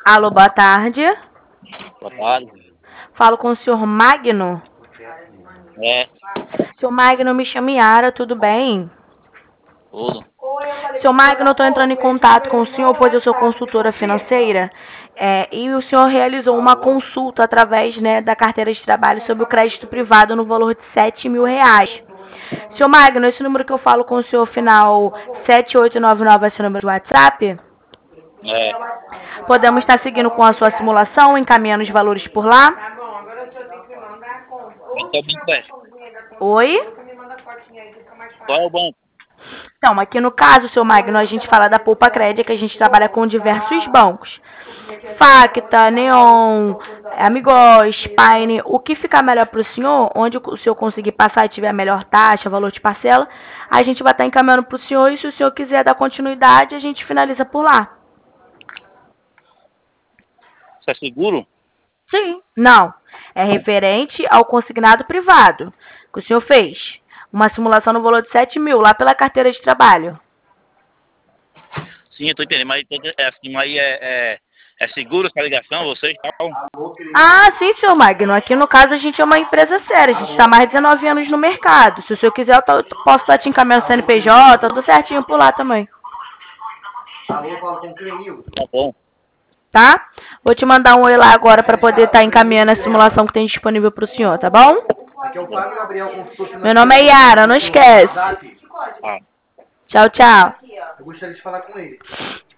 Alô, boa tarde. Boa tarde. Falo com o senhor Magno. É, Seu Magno, me chama Yara, tudo bem? tudo. Seu Magno, eu estou entrando em contato com o senhor, pois eu sou consultora financeira. E o senhor realizou uma consulta através, né, da carteira de trabalho sobre o crédito privado no valor de R$ 7.000. Seu Magno, esse número que eu falo com o senhor, final 7899, é seu número de WhatsApp? É, Podemos estar seguindo com a sua simulação, encaminhando os valores por lá? quem é o banco é? Oi? Qual é o banco? Então, aqui no caso, seu Magno, a gente fala da Poupa Crédito, que a gente trabalha com diversos bancos. Facta, Neon, Amigos, Spine. O que ficar melhor para o senhor, onde o senhor conseguir passar e tiver a melhor taxa, valor de parcela, a gente vai estar encaminhando para o senhor e se o senhor quiser dar continuidade, a gente finaliza por lá. Isso é seguro? Sim. Não. É referente ao consignado privado que o senhor fez. Uma simulação no valor de 7.000, lá pela carteira de trabalho. Sim, eu tô entendendo, mas é assim, mas é seguro essa ligação, vocês e tal? Ah, sim, senhor Magno. Aqui no caso a gente é uma empresa séria. A gente está há mais de 19 anos no mercado. Se o senhor quiser, eu posso estar te encaminhando CNPJ, tudo certinho por lá também. Tá bom. Tá? Vou te mandar um oi lá agora para poder estar encaminhando a simulação que tem disponível para o senhor, tá bom? Meu nome é Yara, não esquece. Ah. Tchau, tchau.